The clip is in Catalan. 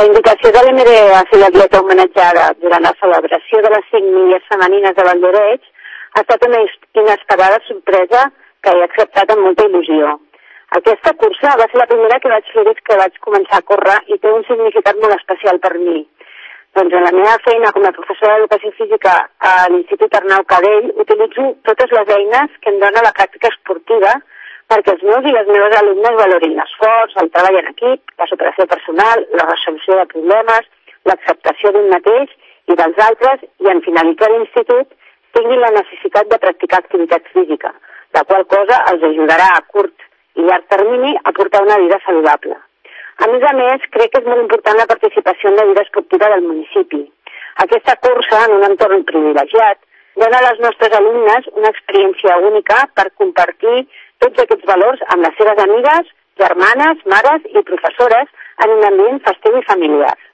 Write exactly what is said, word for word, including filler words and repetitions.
La invitació de l'M D a fer l'atleta homenatjada durant la celebració de les cinc milles femenines de Valldoreix ha estat una inesperada sorpresa que he acceptat amb molta il·lusió. Aquesta cursa va ser la primera que vaig fer des que vaig començar a córrer i té un significat molt especial per mi. Doncs en la meva feina com a professora d'educació física a l'Institut Arnau Cadell utilitzo totes les eines que em dona la pràctica esportiva perquè els meus i les meves alumnes valorin l'esforç, el treball en equip, la superació personal, la resolució de problemes, l'acceptació d'un mateix i dels altres i en finalitzar l'institut tinguin la necessitat de practicar activitat física, la qual cosa els ajudarà a curt i llarg termini a portar una vida saludable. A més a més, crec que és molt important la participació en la vida esportiva del municipi. Aquesta cursa, en un entorn privilegiat, dona a les nostres alumnes una experiència única per compartir tots aquests valors amb les seves amigues, germanes, mares i professores en un ambient festiu i familiar.